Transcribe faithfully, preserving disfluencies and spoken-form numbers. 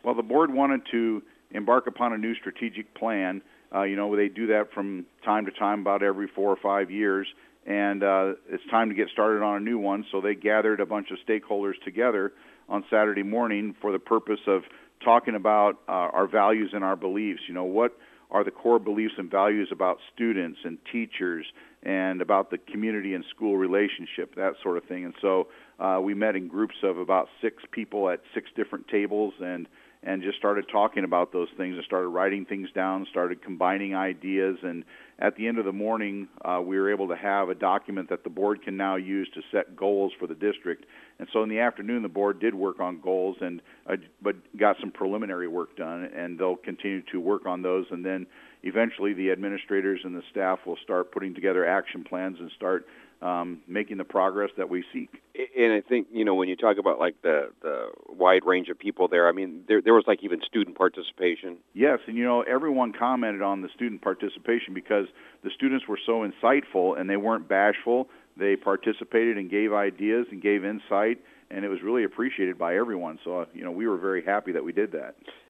Well, the board wanted to embark upon a new strategic plan. Uh, you know, they do that from time to time, about every four or five years, and uh, it's time to get started on a new one. So they gathered a bunch of stakeholders together on Saturday morning for the purpose of talking about uh, our values and our beliefs. You know, what are the core beliefs and values about students and teachers and about the community and school relationship, that sort of thing. And so uh, we met in groups of about six people at six different tables and and just started talking about those things and started writing things down, started combining ideas. And at the end of the morning, uh, we were able to have a document that the board can now use to set goals for the district. And so in the afternoon, the board did work on goals, and uh, but got some preliminary work done, and they'll continue to work on those. And then eventually the administrators and the staff will start putting together action plans and start um, making the progress that we seek. And I think, you know, when you talk about like the, the wide range of people there, I mean, there there was like even student participation. Yes, and you know, everyone commented on the student participation because the students were so insightful and they weren't bashful. They participated and gave ideas and gave insight, and it was really appreciated by everyone. So, uh, you know, we were very happy that we did that.